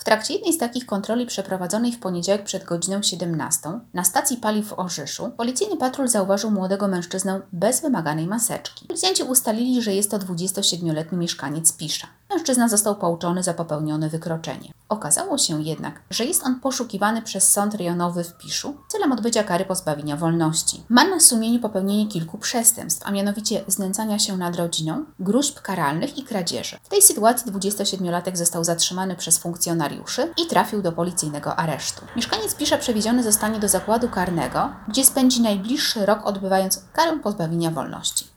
trakcie jednej z takich kontroli przeprowadzonej w poniedziałek przed godziną 17 na stacji paliw w Orzyszu policyjny patrol zauważył młodego mężczyznę bez wymaganej maseczki. Policjanci ustalili, że jest to 27-letni mieszkaniec Pisza. Mężczyzna został pouczony za popełnione wykroczenie. Okazało się jednak, że jest on poszukiwany przez sąd rejonowy w Piszu celem odbycia kary pozbawienia wolności. Ma na sumieniu popełnienie kilku przestępstw, a mianowicie znęcania się nad rodziną, gróźb karalnych i kradzieży. W tej sytuacji 27-latek został zatrzymany przez funkcjonariuszy i trafił do policyjnego aresztu. Mieszkaniec Pisza przewieziony zostanie do zakładu karnego, gdzie spędzi najbliższy rok odbywając karę pozbawienia wolności.